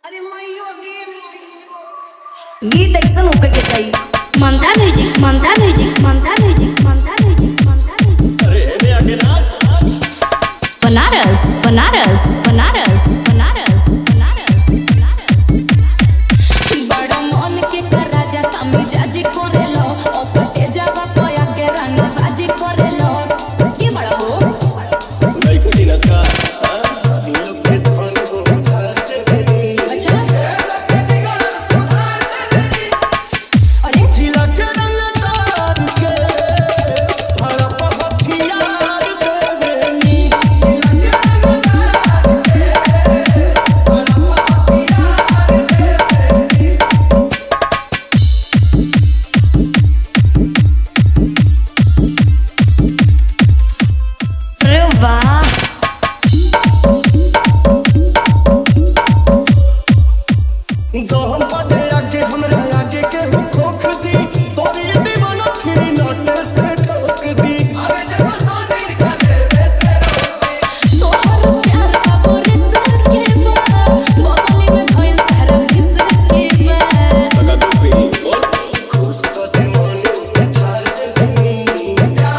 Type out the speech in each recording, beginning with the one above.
अरे मैयो गीत एक्शन होके के चाहिए। Mamta music Mamta music Mamta music Mamta music Mamta music. अरे हेने आगे नाच। बनारस बनारस बनारस बनारस बनारस बनारस। बड़ा मन के कर राजा तमी जाजी करेलो ओसटे जावा पया के रंग बाजी करेलो के बड़ा हो नहीं कुछ ना का लोग के धन को उधार दे देनी। अच्छा अरे जिला के रंग तार के भड़प हथियार दे देनी। अरे वाह, गहम बजे आगे हमरा आगे के खोख दी तोरी दीवाना फिर नट से ठोक दी। तोहर प्यार बाबू रिसर के बा बगली में धइल तारा बिसर के बा लगा दो पे खुश कर दे मन उधार दे देनी।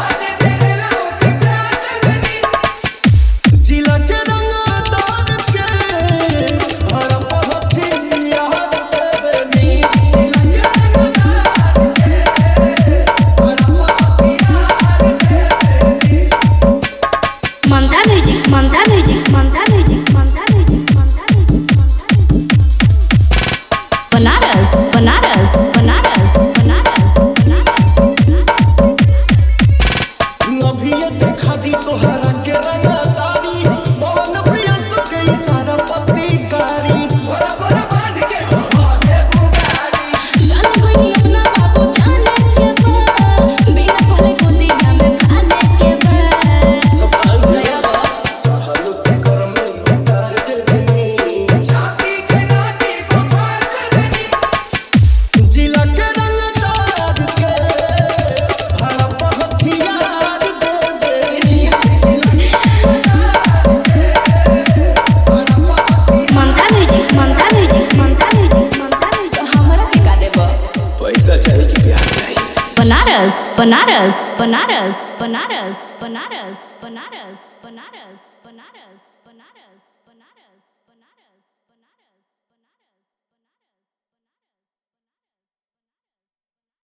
जिला के रंग तार के भड़प हथियार दे देनी। Mamta music Mamta music Mamta music Mamta music Mamta music. Banaras Banaras Banaras Banaras Banaras Banaras. अभी ये देखा दी तोहरा के रंगदारी पवन प्रियंस के इशारा पसीकारी। जान कोई अपना बाबू जाने के बा बिना कहले गोदी में खाने के बा दया बा सहलो के करम में उतार दे देनी। जिला के रंगदार के भड़प हथियार दे देनी। Mamta music Mamta music Mamta music Mamta music. हमरा के का देबो पैसा चाहिए कि प्यार चाहिए। बनारस बनारस बनारस बनारस बनारस बनारस बनारस बनारस बनारस।